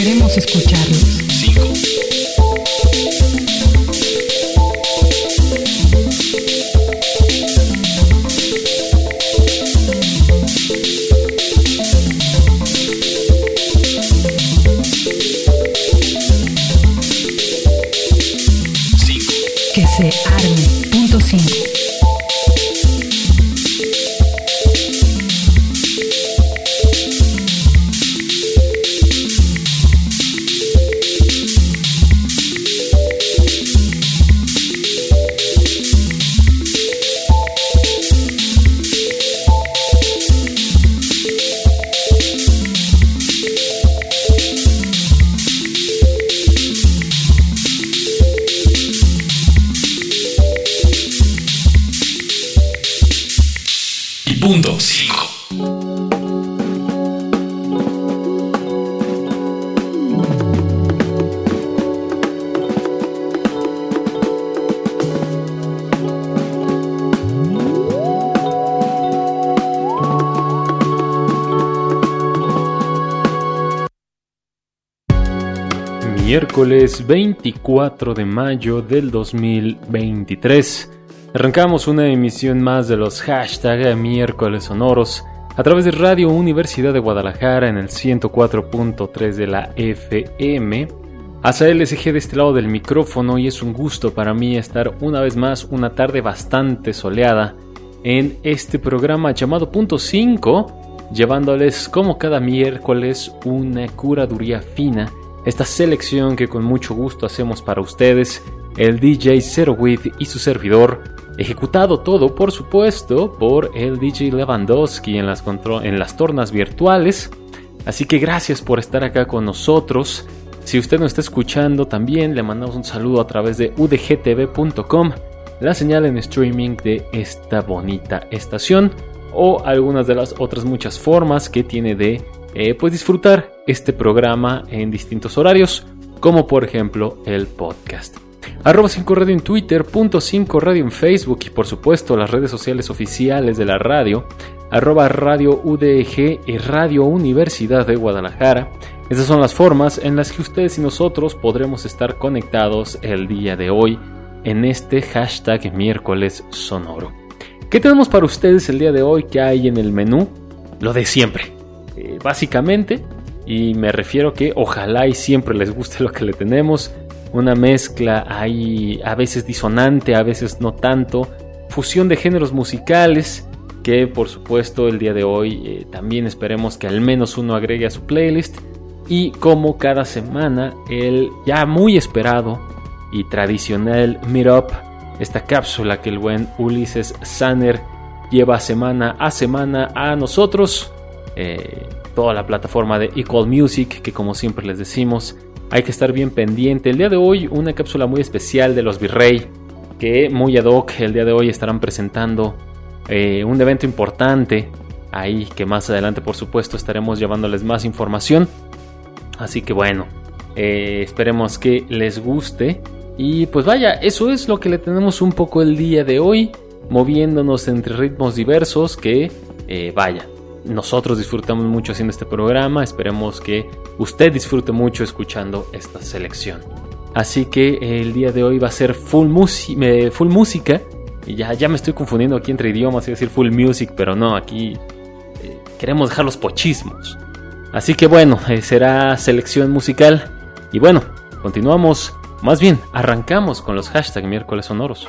Queremos escucharlos. 5. Que se arme. Punto 5. Punto 5. Miércoles 24 de mayo del 2023. Arrancamos una emisión más de los hashtag miércoles sonoros a través de Radio Universidad de Guadalajara en el 104.3 de la FM. Azael SG de este lado del micrófono y es un gusto para mí estar una vez más una tarde bastante soleada en este programa llamado Punto 5, llevándoles como cada miércoles una curaduría fina, esta selección que con mucho gusto hacemos para ustedes, el DJ Zerowith y su servidor, ejecutado todo, por supuesto, por el DJ Lewandowski en las tornas virtuales. Así que gracias por estar acá con nosotros. Si usted nos está escuchando también, le mandamos un saludo a través de udgtv.com, la señal en streaming de esta bonita estación, o algunas de las otras muchas formas que tiene de pues disfrutar este programa en distintos horarios, como por ejemplo el podcast. @5radio en Twitter, .5radio en Facebook y por supuesto las redes sociales oficiales de la radio, @Radio UDG y Radio Universidad de Guadalajara. Esas son las formas en las que ustedes y nosotros podremos estar conectados el día de hoy en este hashtag miércoles sonoro. ¿Qué tenemos para ustedes el día de hoy? ¿Qué hay en el menú? Lo de siempre, básicamente, y me refiero que ojalá y siempre les guste lo que le tenemos. Una mezcla ahí a veces disonante, a veces no tanto, fusión de géneros musicales que por supuesto el día de hoy también esperemos que al menos uno agregue a su playlist. Y como cada semana el ya muy esperado y tradicional Meetup, esta cápsula que el buen Ulises Sanner lleva semana a semana a nosotros, toda la plataforma de Equal Music, que como siempre les decimos, hay que estar bien pendiente. El día de hoy una cápsula muy especial de los Virrey, que muy ad hoc el día de hoy estarán presentando un evento importante ahí, que más adelante por supuesto estaremos llevándoles más información. Así que bueno, esperemos que les guste. Y pues vaya, eso es lo que le tenemos un poco el día de hoy, moviéndonos entre ritmos diversos que vaya, nosotros disfrutamos mucho haciendo este programa. Esperemos que usted disfrute mucho escuchando esta selección. Así que el día de hoy va a ser full música. Y ya me estoy confundiendo aquí entre idiomas, iba a decir full music, pero no, aquí queremos dejar los pochismos. Así que bueno, será selección musical. Y bueno, continuamos, más bien arrancamos con los hashtag miércoles sonoros.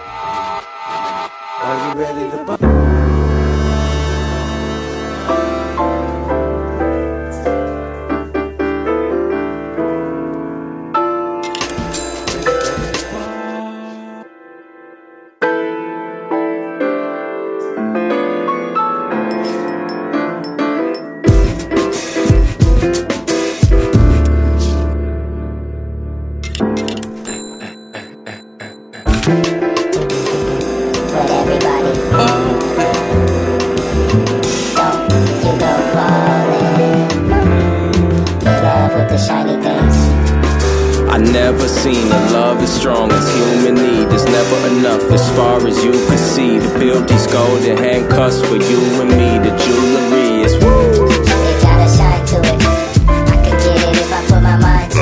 Never seen a love as strong as human need. There's never enough as far as you can see to build these golden handcuffs for you and me. The jewelry is woo. It got a shine to it. I could get it if I put my mind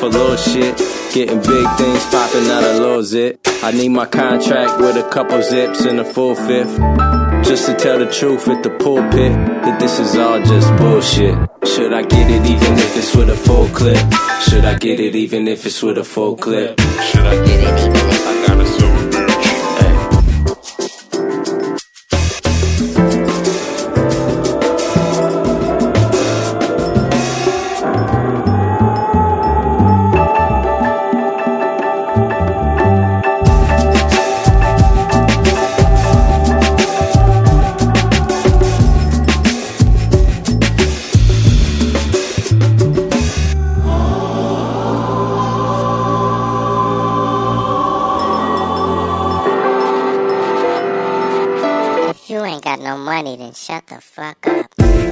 for little shit. Getting big things popping out of little zit. I need my contract with a couple zips and a full fifth. Just to tell the truth at the pulpit, that this is all just bullshit. Should I get it even if it's with a full clip? Should I get it even if it's with a full clip? Should I get it even if I gotta sue a bitch? Hey. No money, then shut the fuck up.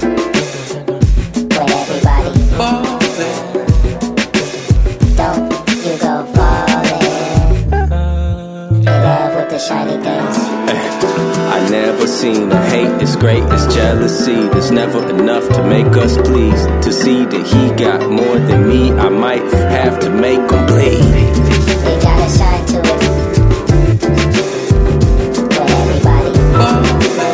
With everybody ballin', don't you go fallin'. In love with the shiny things. I never seen a hate as great as jealousy. There's never enough to make us please. To see that he got more than me, I might have to make him bleed. You gotta shine to it. With everybody ballin'.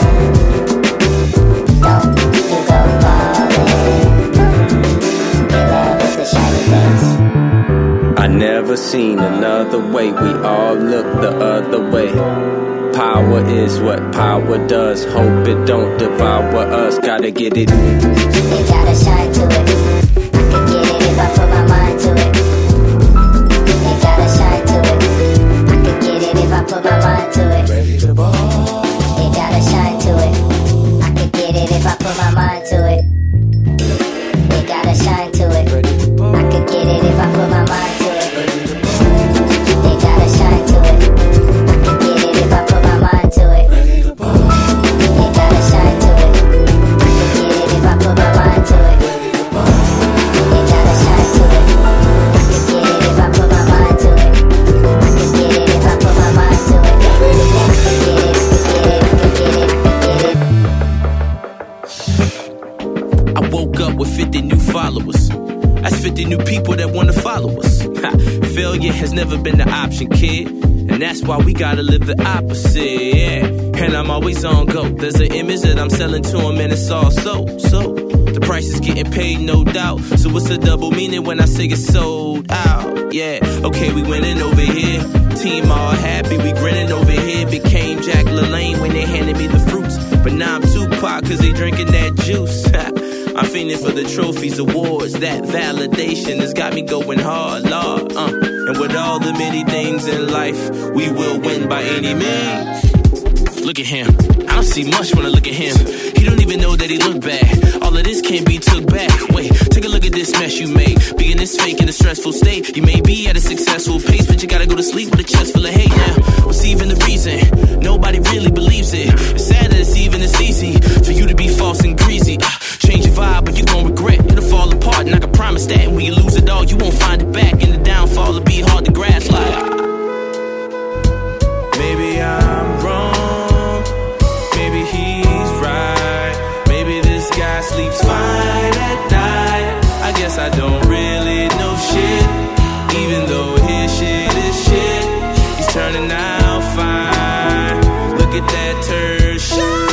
I never seen another way. We all look the other way. Power is what power does. Hope it don't devour us. Gotta get it. You gotta shine to it. I could get it if I put my mind to it. You gotta shine to it. I could get it if I put my mind to it. Ready to ball. You gotta shine to it. I could get it if I put my mind to it. You gotta shine to it. I could get it if I put my mind to it. They gotta shine to it. I could get it if I put my mind to it. They gotta shine to it. I could get it if I put my mind to it. They gotta shine to it. I could get it if I put my mind to it. I could get it if I put my mind to it. I could get it. I woke up with 50 new followers. That's 50 new people that wanna follow us. Failure has never been the option, kid. And that's why we gotta live the opposite, yeah. And I'm always on go. There's an image that I'm selling to them and it's all so. The price is getting paid, no doubt. So what's the double meaning when I say it's sold out? Yeah, okay, we winning over here. Team all happy, we grinning over here. Became Jack LaLanne when they handed me the fruits. But now I'm Tupac cause they drinking that juice. I'm fiending for the trophies, awards. That validation has got me going hard, Lord. And with all the many things in life, we will win by any means. Look at him. I don't see much when I look at him. He don't even know that he look bad. All of this can't be took back. Wait, take a look at this mess you made. Being this fake in a stressful state. You may be at a successful pace, but you gotta go to sleep with a chest full of hate. Now, what's even the reason? Nobody really believes it. It's sad that it's even this easy for you to be false and greasy. Change your vibe, but you gon' regret. It'll fall apart, and I can promise that. And when you lose it all, you won't find it back. And the downfall will be hard to grasp. Like, maybe I'm wrong. Maybe he's right. Maybe this guy sleeps fine at night. I guess I don't really know shit. Even though his shit is shit, he's turning out fine. Look at that turd shit.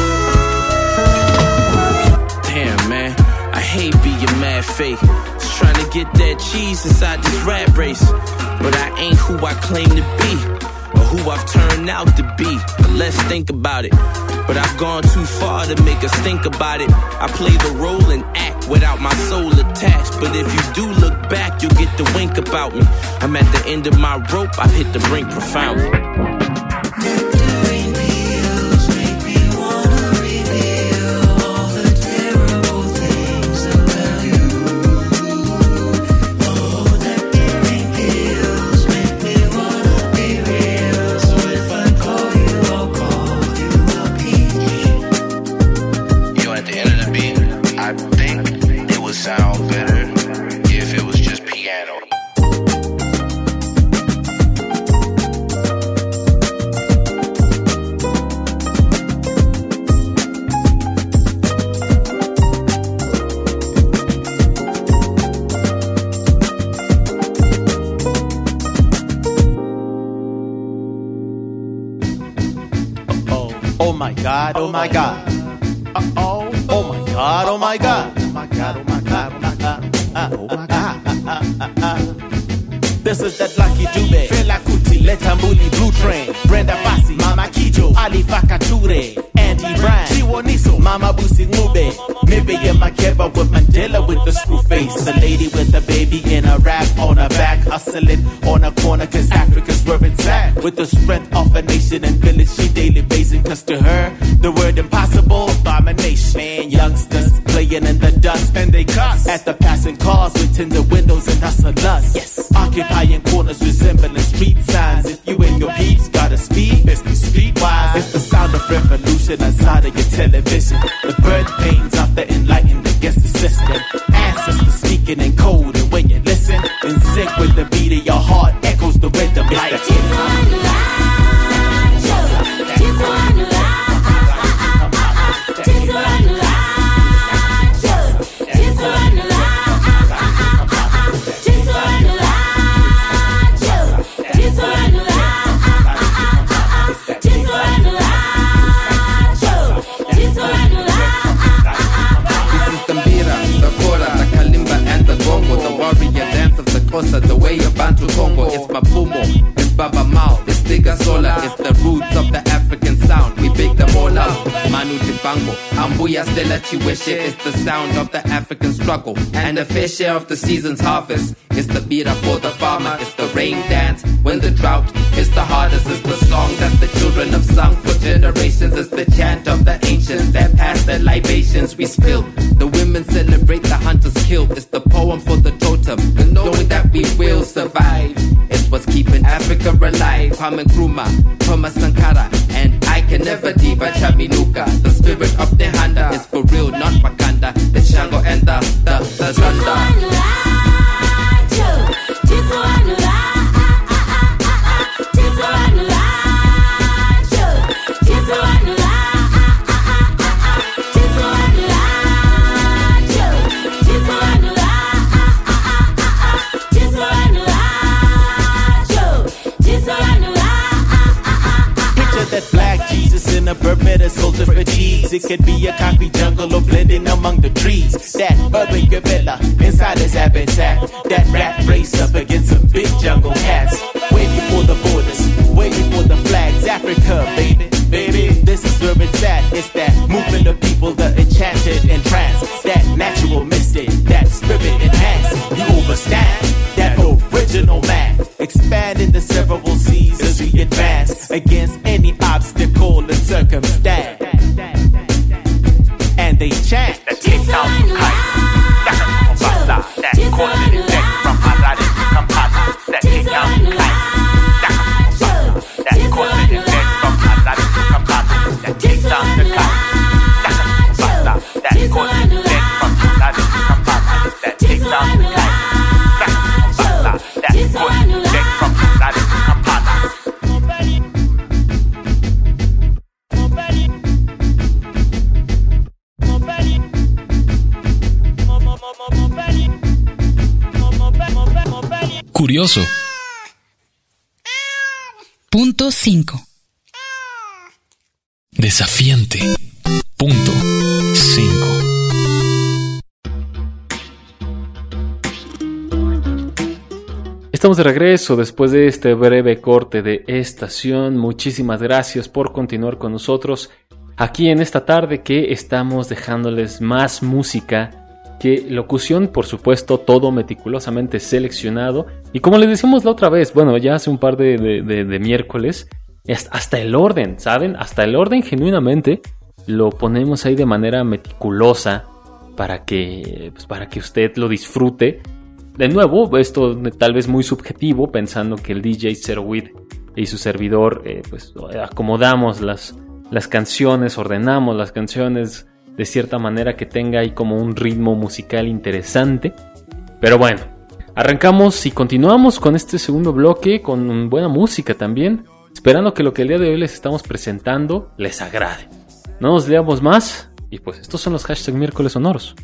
Damn, man, I hate being mad fake. Just trying to get that cheese inside this rat race. But I ain't who I claim to be, or who I've turned out to be. But let's think about it. But I've gone too far to make us think about it. I play the role and act without my soul attached. But if you do look back, you'll get the wink about me. I'm at the end of my rope, I've hit the brink profoundly. God, oh my God. Uh-oh, oh my God, oh my God. Oh my God, oh my God, oh my God. Oh my God. This is that Lucky Dube, Fela Kuti, Letambuli, Blue Train, Brenda Fassi, Mama Kijo, Ali Fakature, Andy Bryan, Chiwoniso, Mama Busi Ngube, Miriam Makeba with Mandela with the screw face, the lady with the baby in a wrap on her back, hustling on a corner cause Africa's where it's at, with the strength of a nation and village she daily basing, cause to her, the word impossible, abomination, man, youngsters playing in the dust, and they cuss at the passing cars with tinted windows and hustle lust, yes, occupying corners resembling street signs. If you and your peeps gotta speed, best be streetwise. It's the sound of revolution inside of your television. The bird pains of the enlightened against the system. Ancestors speaking in code, and when you listen, in sync with the beat of your heart, echoes the rhythm. It's the the way of Bantu Congo, it's Mapumo, it's Baba Mao, it's Tiga Sola, it's the roots of the African sound. We big them all up. Manu Dibango, Ambuya Stella Chiweshe, it's the sound of the African struggle and the fair share of the season's harvest. It's the beat up for the farmer, it's the rain dance when the drought is the hardest. It's the song that the children have sung for generations. It's the chant of the ancients that passed their libations we spill. The women celebrate the hunter's kill. It's the poem for the totem, the knowing that we will survive. It's what's keeping Africa alive. Kwame Nkrumah, Thomas Sankara, and I Can Never Diva Chaminuka. The spirit of Nehanda is for real, not Wakanda. It's Shango and the thunder. That black Jesus in a Bermuda soldier for cheese. It could be a concrete jungle or blending among the trees. That urban gorilla inside his habitat. That rat race up against some big jungle cats. Way before the borders, way before the flags. Africa, baby, baby, this is where it's at. It's that movement of people, the enchanted and trance. That natural mystic, that spirit enhanced. You overstand that original man. Expanding the several seas as we advance against any obstacle and circumstance. And they chant that take down the kite, that cause an effect from Harare to Kampala. That take down the kite, that cause an effect from Harare to Kampala. That take down the kite, that cause an effect from Harare to Kampala. That take down the kite, that cause an effect from Harare to Kampala. Curioso. Punto 5. Desafiante. Punto 5. Estamos de regreso después de este breve corte de estación. Muchísimas gracias por continuar con nosotros aquí en esta tarde que estamos dejándoles más música que locución, por supuesto, todo meticulosamente seleccionado. Y como les decimos la otra vez, bueno, ya hace un par de miércoles, hasta el orden, ¿saben? Hasta el orden genuinamente lo ponemos ahí de manera meticulosa para que usted lo disfrute. De nuevo, esto tal vez muy subjetivo, pensando que el DJ Zerowid y su servidor pues acomodamos las canciones, ordenamos las canciones de cierta manera que tenga ahí como un ritmo musical interesante. Pero bueno, arrancamos y continuamos con este segundo bloque con buena música también, esperando que lo que el día de hoy les estamos presentando les agrade. No nos leamos más y pues estos son los hashtag miércoles sonoros.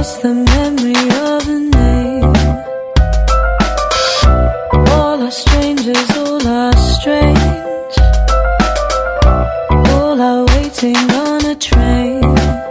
just the memory of a name. All are strangers, all are strange. All are waiting on a train.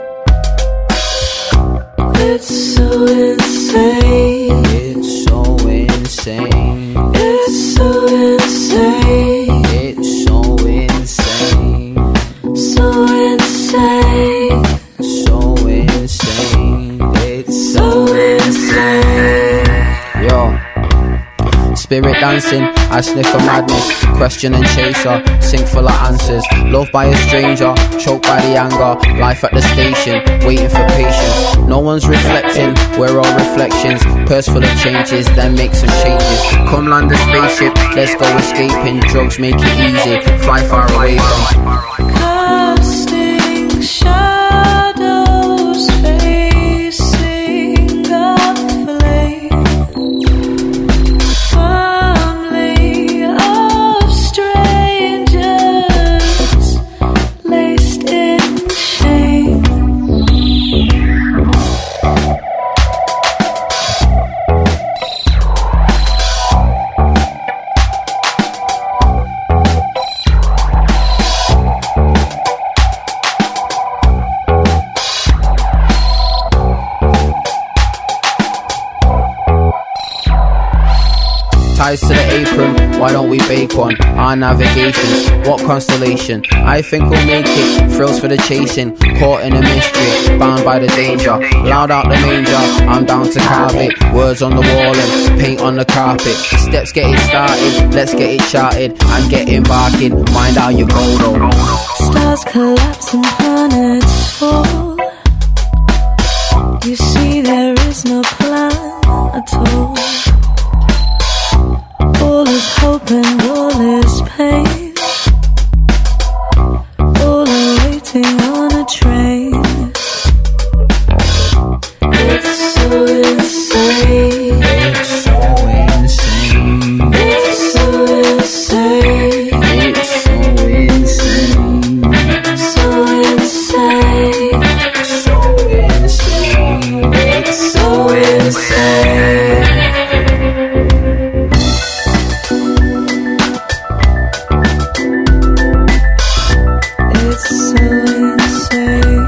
It's so insane. It's so insane. It's so insane. It's so insane. So insane. So insane. It's So insane. Yo. Spirit dancing, I sniff a madness. Question and chaser, sink full of answers. Loved by a stranger, choked by the anger. Life at the station, waiting for patience. No one's reflecting, we're all reflections. Purse full of changes, then make some changes. Come land a spaceship, let's go escaping. Drugs make it easy, fly far away from Casting shadows, facing a flame. Family of strangers, laced in shame. ties to the apron, why don't we bake one? Our navigations, what constellation? I think we'll make it, thrills for the chasing. Caught in a mystery, bound by the danger. Loud out the manger, I'm down to carve it. Words on the wall and paint on the carpet. Steps get it started, let's get it charted. And get embarking, mind how you go though. Stars collapse and planets fall. You see there is no plan at all. All is hope and all is pain. All are waiting on a train. It's so insane. It's so insane. It's so insane. It's so insane. So insane. So insane. It's So insane. It's so insane.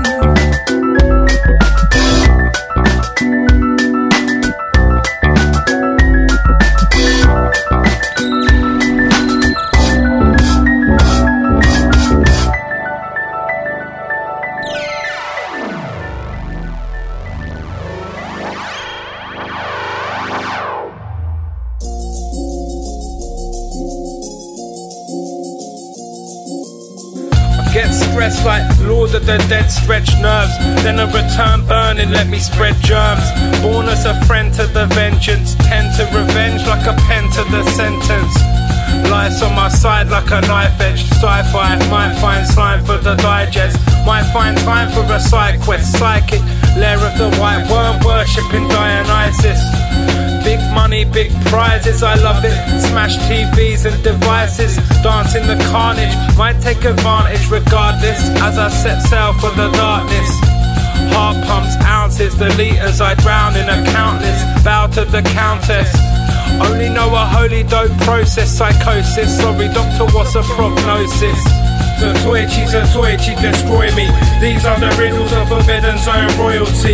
Get stressed like Lord of the Dead, stretch nerves. Then a return burning, let me spread germs. Born as a friend to the vengeance, tend to revenge like a pen to the sentence. Life's on my side like a knife-edged sci-fi. Might find slime for the digest. Might find time for a side quest. Psychic lair of the white worm, worshipping Dionysus. Big money, big prizes, I love it. Smash TVs and devices, dance in the carnage. Might take advantage regardless, as I set sail for the darkness. Heart pumps ounces, the liters I drown in a countless. Bow to the countess. Only know a holy dope process, psychosis. Sorry doctor, what's a prognosis? The Twitchy, destroy me. These are the riddles of Forbidden Zone royalty.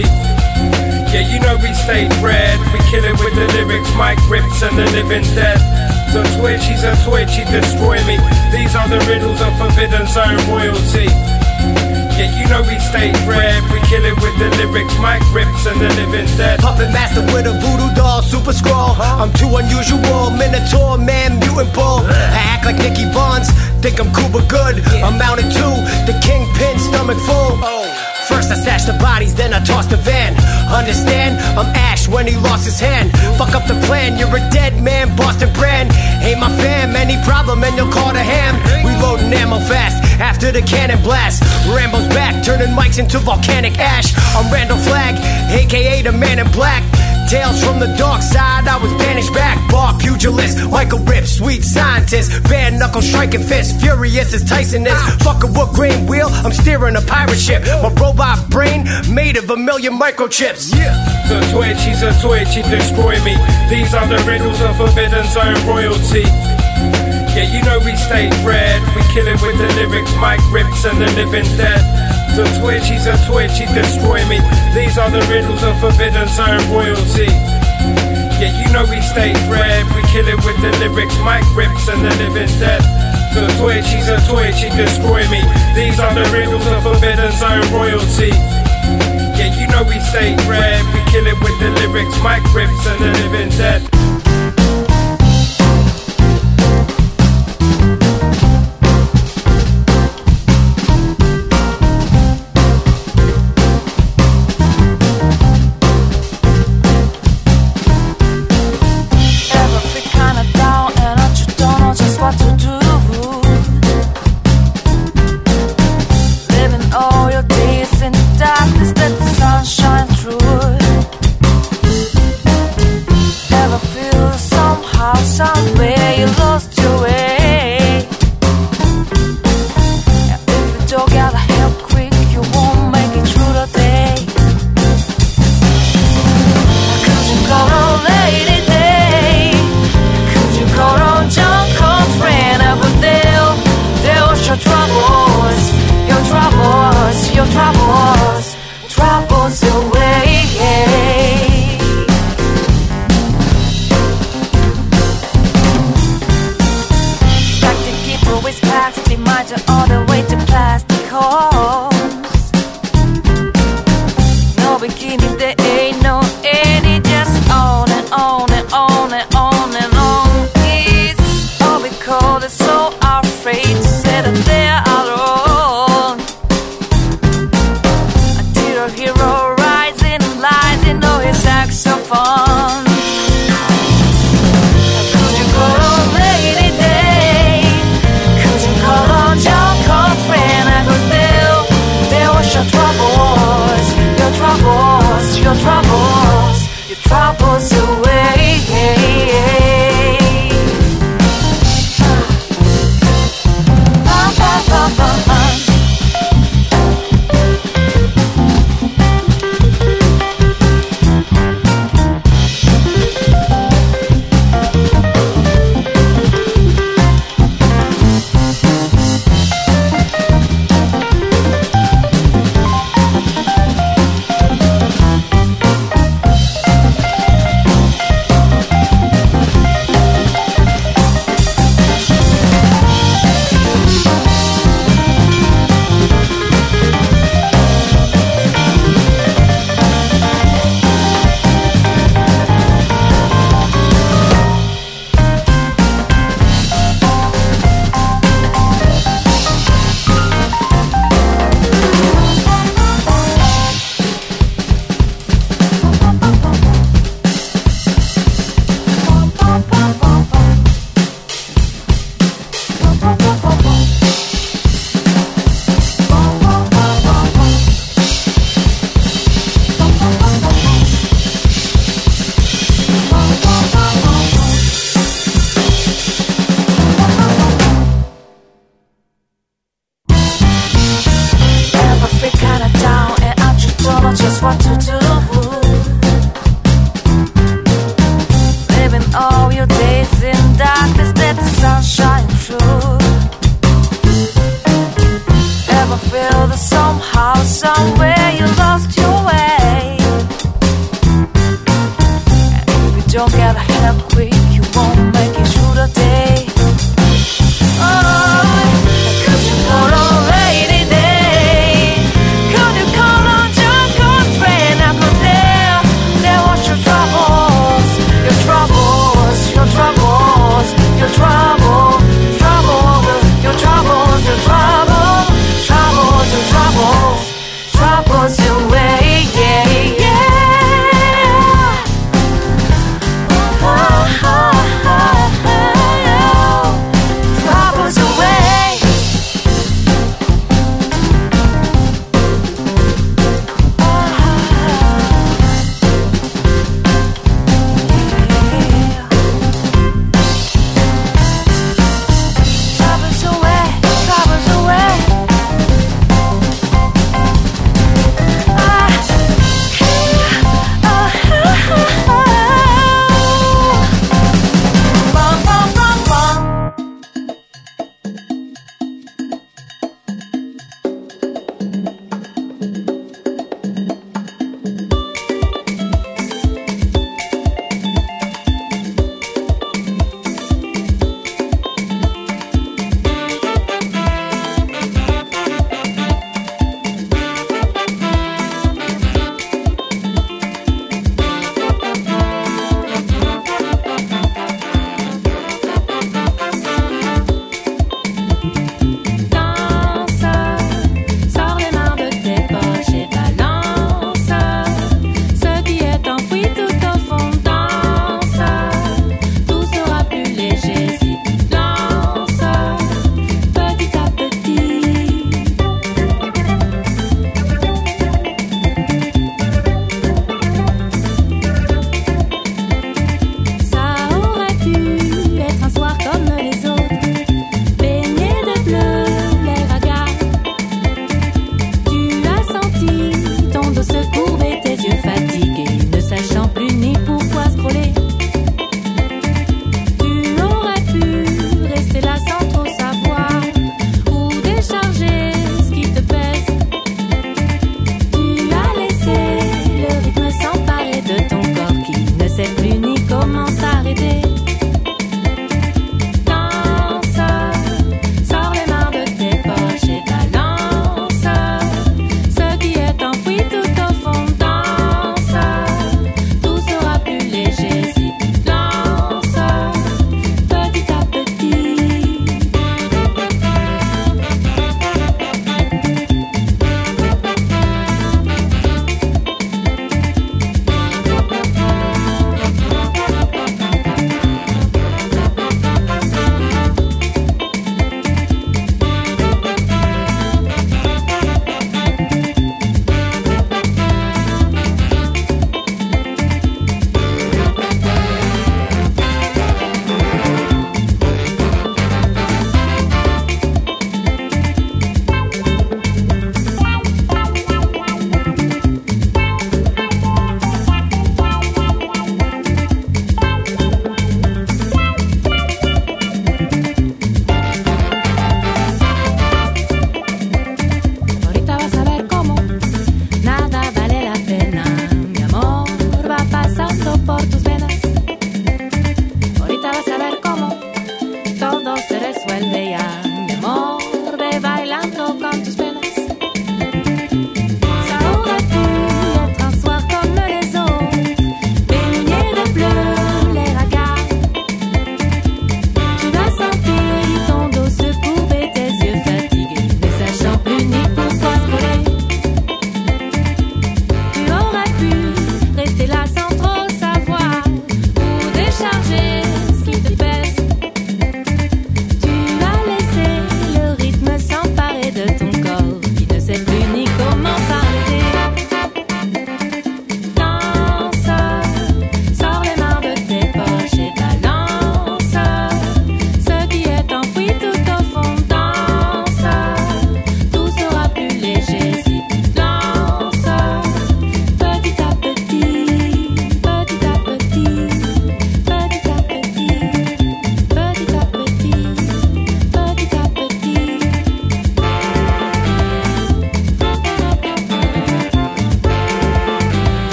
Yeah, you know we stay red. We kill it with the lyrics, mic rips and the living dead. The Twitchy, destroy me. These are the riddles of Forbidden Zone royalty. Yeah, you know we stay red. We kill it with the lyrics, mic rips and the living dead. Puppet master with a voodoo doll, super scroll. I'm too unusual, Minotaur, man, mutant bull. I act like Nicky Bonds, think I'm cool but good. I'm mounted to the kingpin, stomach full. First I stash the bodies, then I toss the van. Understand? I'm Ash when he lost his hand. Fuck up the plan, you're a dead man, Boston brand. Ain't my fam, any problem and you'll call the ham. Reloading ammo fast, after the cannon blast. Rambo's back, turning mics into volcanic ash. I'm Randall Flagg, aka the man in black. Tales from the dark side, I was banished back. Bar pugilist, Michael Rip, sweet scientist. Bare knuckle striking fist, furious as Tyson is. Fuck a wood grain wheel, I'm steering a pirate ship. My robot brain made of a million microchips. Yeah. The Twitchy, destroy me. These are the riddles of Forbidden Zone royalty. Yeah, you know we stay red. We kill it with the lyrics, mic rips and the living dead. The Twitchy, destroy me. These are the riddles of Forbidden Zone royalty. Yeah, you know we stay red. We kill it with the lyrics, mic rips and the living dead. The Twitchy, destroy me. These are the riddles of Forbidden Zone royalty. Yeah, you know we stay red. We kill it with the lyrics, mic rips and the living dead.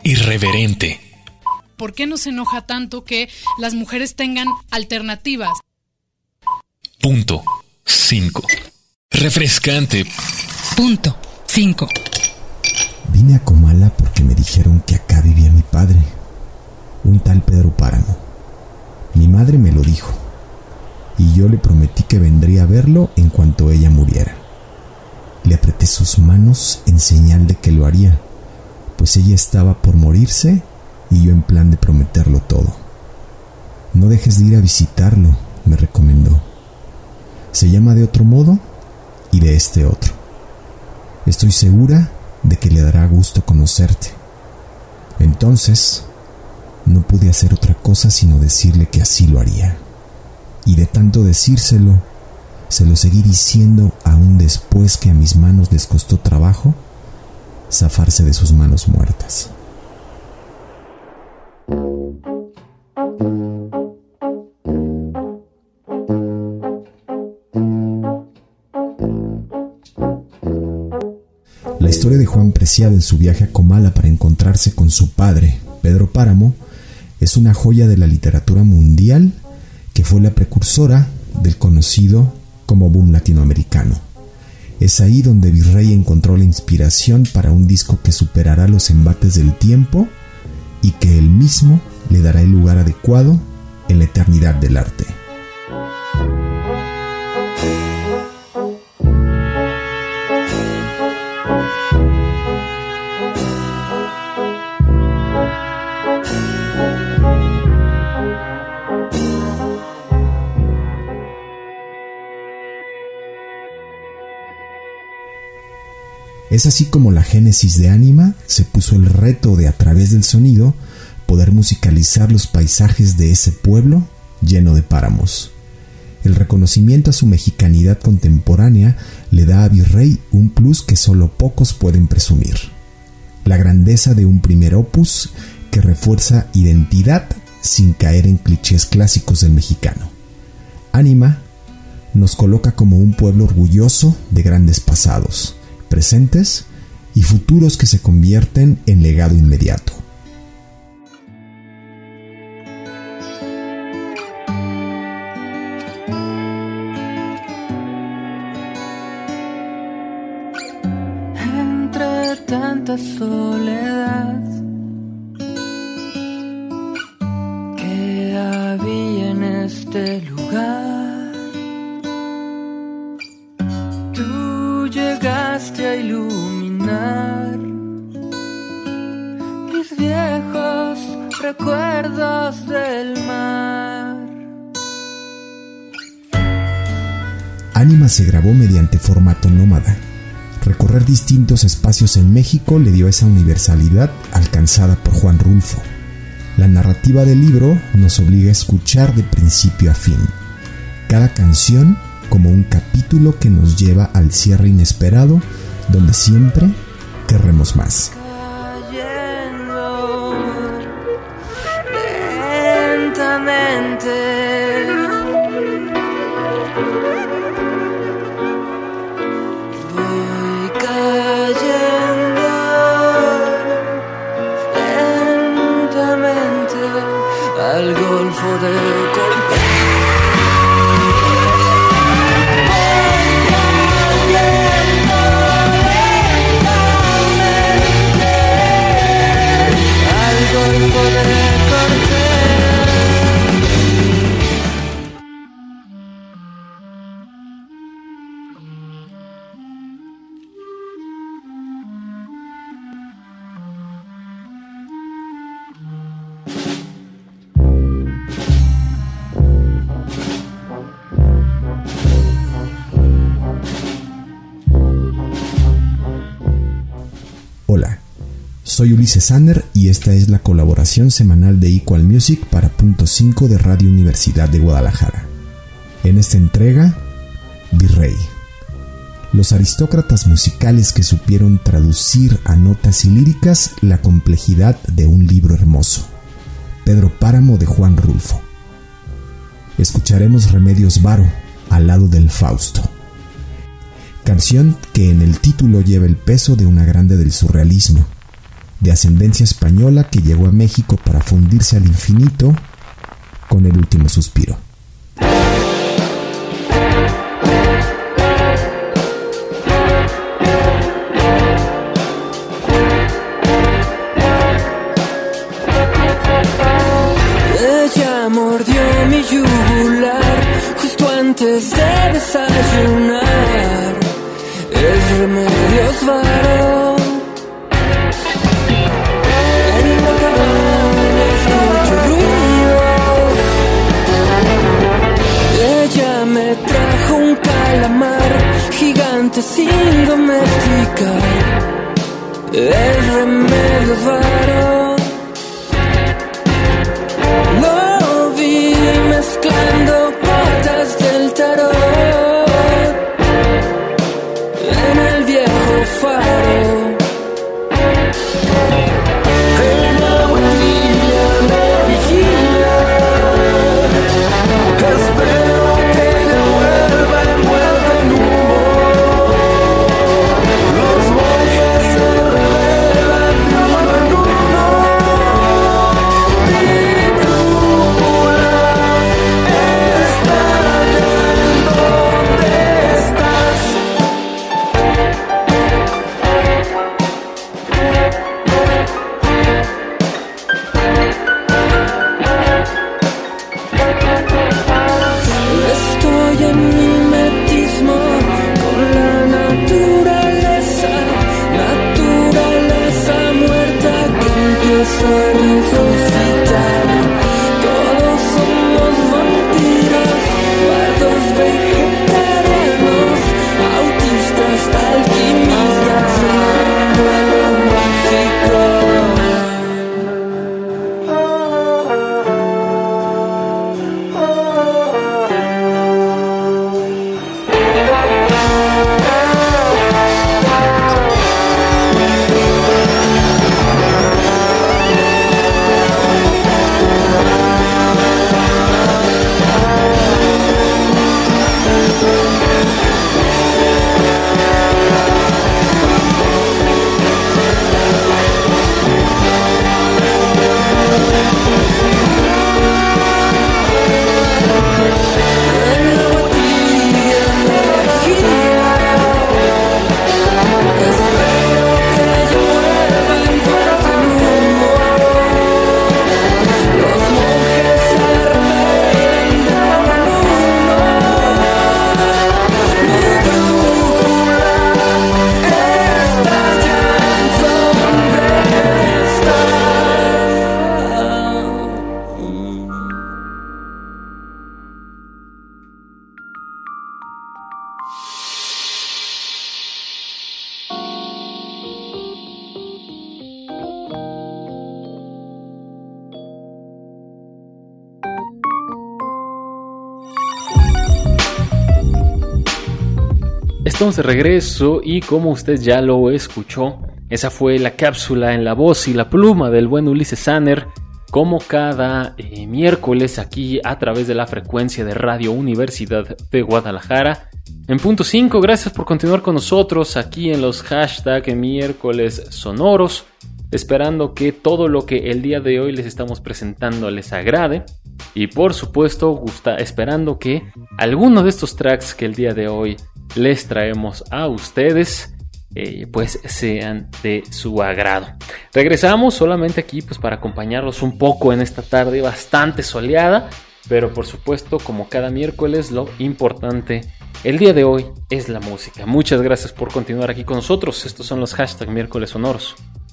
irreverente. ¿Por qué nos enoja tanto que las mujeres tengan alternativas? Punto 5. Refrescante. Punto 5. Vine a Comala porque me dijeron que acá vivía mi padre, un tal Pedro Páramo. Mi madre me lo dijo, y yo le prometí que vendría a verlo en cuanto ella muriera. Le apreté sus manos en señal de que lo haría, pues ella estaba por morirse y yo en plan de prometerlo todo. No dejes de ir a visitarlo, me recomendó. Se llama de otro modo y de este otro. Estoy segura de que le dará gusto conocerte. Entonces, no pude hacer otra cosa sino decirle que así lo haría. Y de tanto decírselo, se lo seguí diciendo aún después que a mis manos les costó trabajo zafarse de sus manos muertas. La historia de Juan Preciado en su viaje a Comala para encontrarse con su padre, Pedro Páramo, es una joya de la literatura mundial que fue la precursora del conocido como boom latinoamericano. Es ahí donde Virrey encontró la inspiración para un disco que superará los embates del tiempo y que él mismo le dará el lugar adecuado en la eternidad del arte. Es así como la génesis de Ánima se puso el reto de, a través del sonido, poder musicalizar los paisajes de ese pueblo lleno de páramos. El reconocimiento a su mexicanidad contemporánea le da a Virrey un plus que solo pocos pueden presumir: la grandeza de un primer opus que refuerza identidad sin caer en clichés clásicos del mexicano. Ánima nos coloca como un pueblo orgulloso de grandes pasados, presentes y futuros que se convierten en legado inmediato. Entre tanta soledad que había en este lugar, tú llegaste a iluminar mis viejos recuerdos del mar. Ánima se grabó mediante formato nómada. Recorrer distintos espacios en México le dio esa universalidad alcanzada por Juan Rulfo. La narrativa del libro nos obliga a escuchar de principio a fin, cada canción como un capítulo que nos lleva al cierre inesperado, donde siempre querremos más. Cayendo lentamente, voy cayendo lentamente al golfo de Cortés. Hola, soy Ulises Sanner y esta es la colaboración semanal de Equal Music para Punto 5 de Radio Universidad de Guadalajara. En esta entrega, Virrey. Los aristócratas musicales que supieron traducir a notas y líricas la complejidad de un libro hermoso. Pedro Páramo de Juan Rulfo. Escucharemos Remedios Varo al lado del Fausto. Canción que en el título lleva el peso de una grande del surrealismo, de ascendencia española que llegó a México para fundirse al infinito con el último suspiro. Ella mordió mi yugular justo antes de desayunar. Es Remedios Varo. En la cabaña escucho ruidos. Ella me trajo un calamar gigante sin domesticar. Es Remedios Varo. Lo vi mezclando cartas del tarot en el viejo faro. En la botella me vigila. Espero que ella vuelva envuelta en humo. Los monjes se revelan de uno en uno. Mi brújula está allá en donde estás. Estoy en mimetismo con la naturaleza, naturaleza muerta que empieza a resucitar. Todos somos vampiros, bardos vegetarianos, autistas, alquimistas, en vuelo mágico. Estamos de regreso y como usted ya lo escuchó, esa fue la cápsula en la voz y la pluma del buen Ulises Sanner, como cada miércoles aquí a través de la frecuencia de Radio Universidad de Guadalajara. En punto 5, gracias por continuar con nosotros aquí en los hashtag miércoles sonoros, esperando que todo lo que el día de hoy les estamos presentando les agrade. Y por supuesto, esperando que alguno de estos tracks que el día de hoy les traemos a ustedes, pues sean de su agrado. Regresamos solamente aquí pues para acompañarlos un poco en esta tarde bastante soleada, pero por supuesto, como cada miércoles, lo importante el día de hoy es la música. Muchas gracias por continuar aquí con nosotros. Estos son los hashtag miércoles sonoros.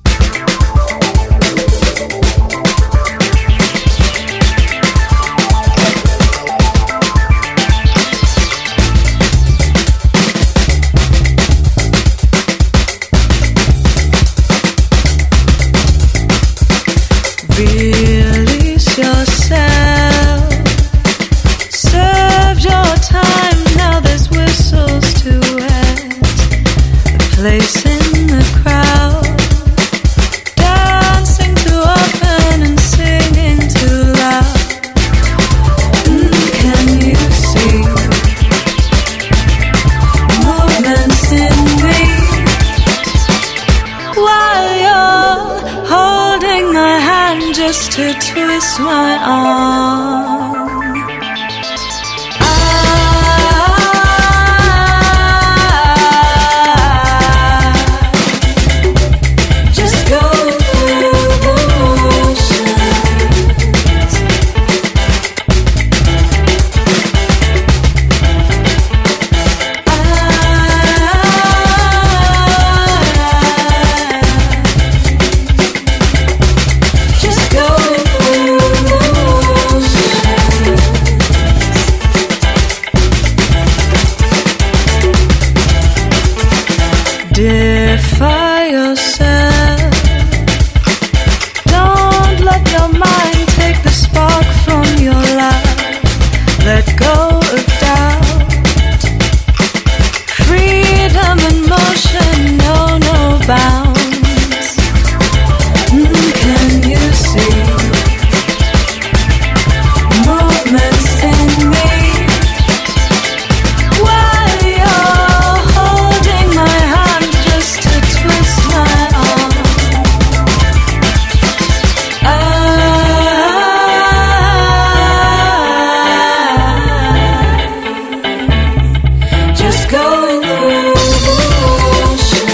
Release yourself. Serve your time. Now there's whistles to wet. A place in the crowd. to twist my arm. Defy yourself. Don't let your mind take the spark from your life. Let go of doubt. Freedom and motion know no bounds. Can you see movements in me? While you're holding my hand to twist my arm. Just going through the motions.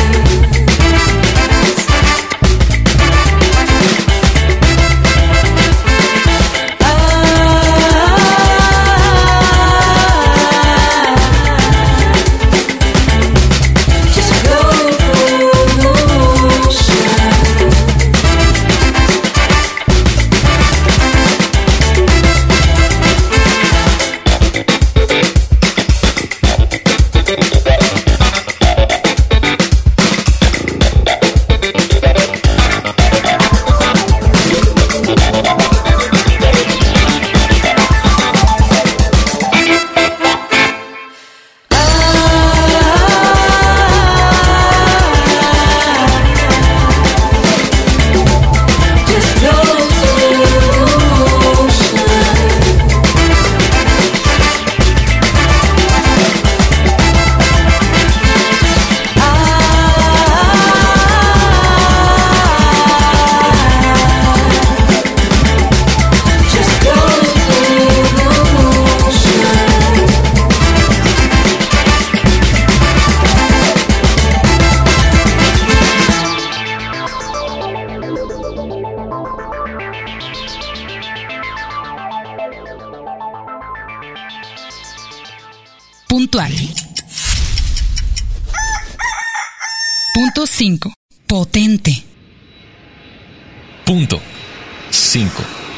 Puntual. Punto 5. Potente. Punto 5.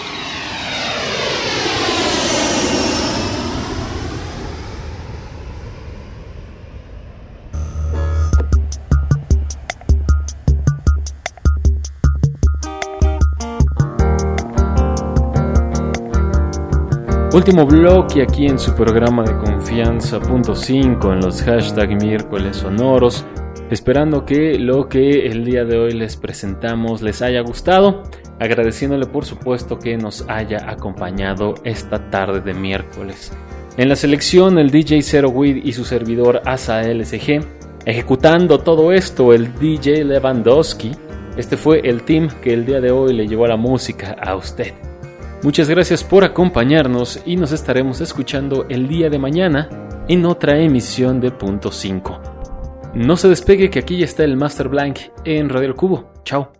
Último bloque aquí en su programa de confianza, punto 5, en los hashtag miércoles sonoros, esperando que lo que el día de hoy les presentamos les haya gustado, agradeciéndole por supuesto que nos haya acompañado esta tarde de miércoles. En la selección el DJ Zero Weed y su servidor Asa LSG, ejecutando todo esto el DJ Lewandowski. Este fue el team que el día de hoy le llevó la música a usted. Muchas gracias por acompañarnos y nos estaremos escuchando el día de mañana en otra emisión de Punto 5. No se despegue, que aquí ya está el Master Blank en Radio El Cubo. Chao.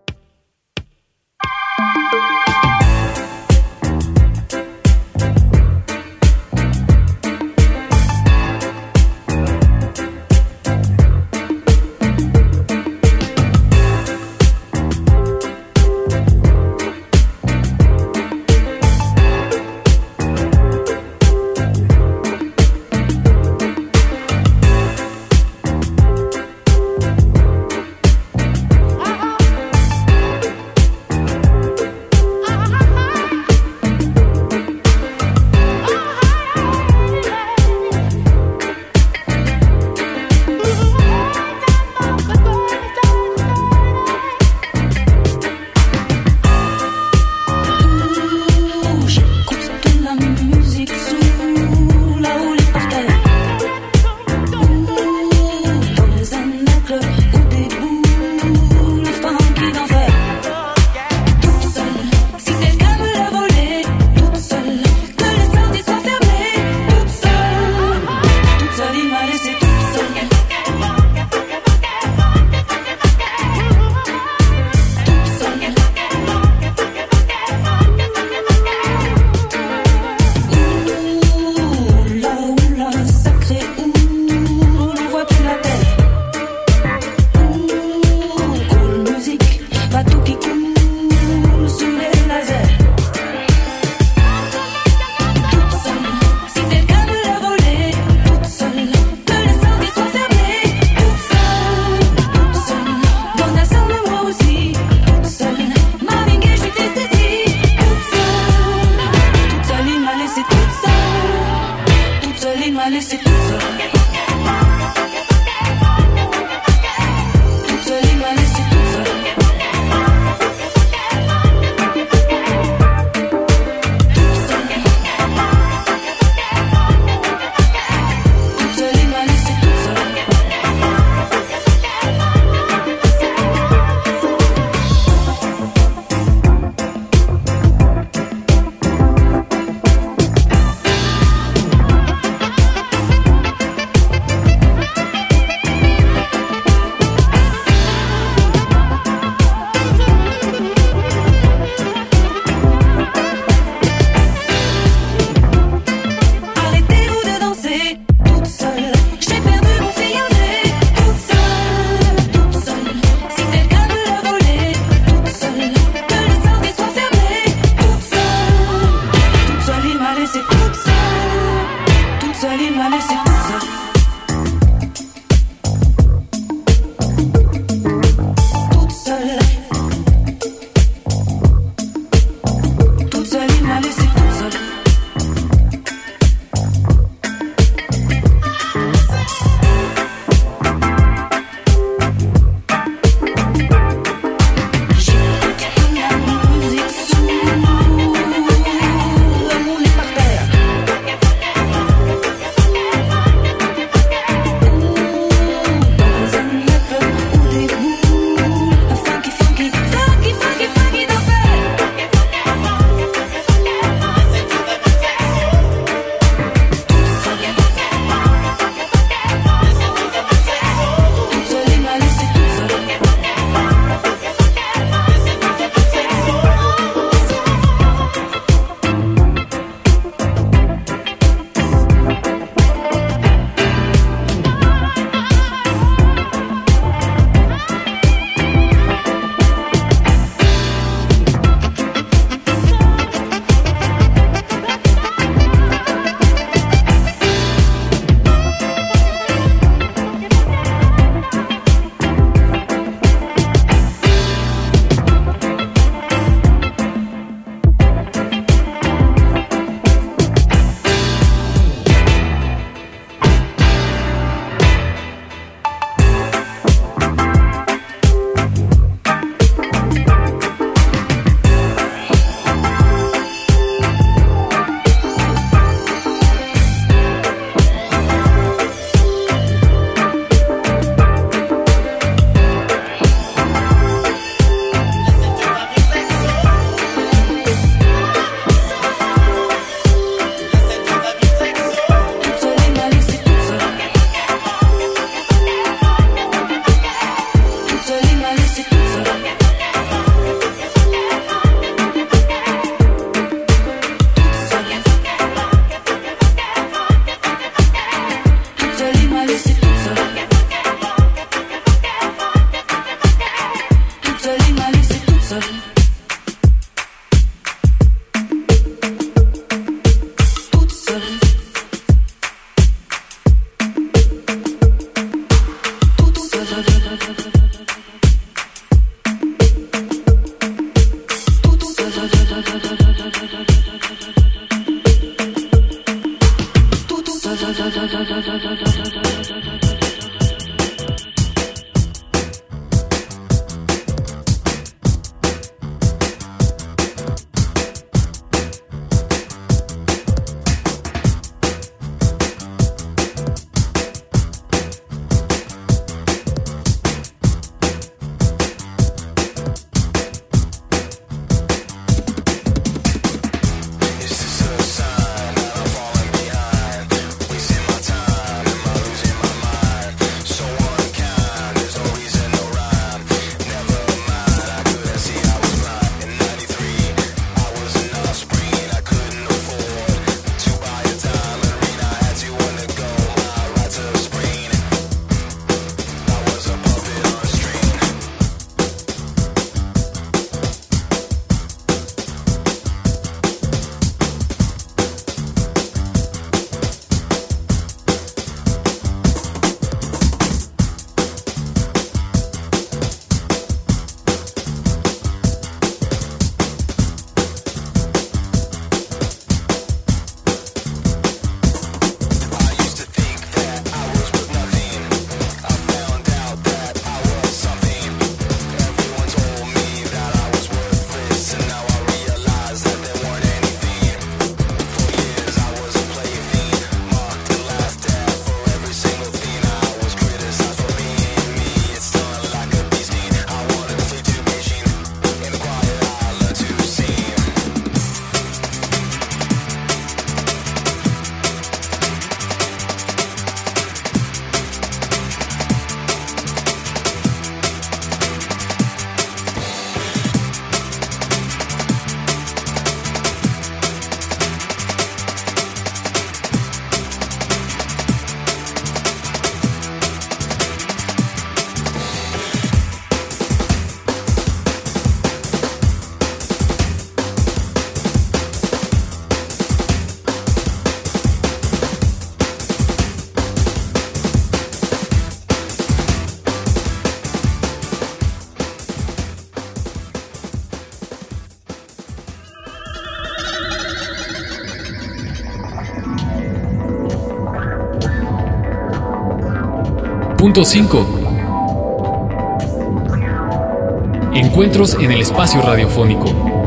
Punto 5. Encuentros en el espacio radiofónico.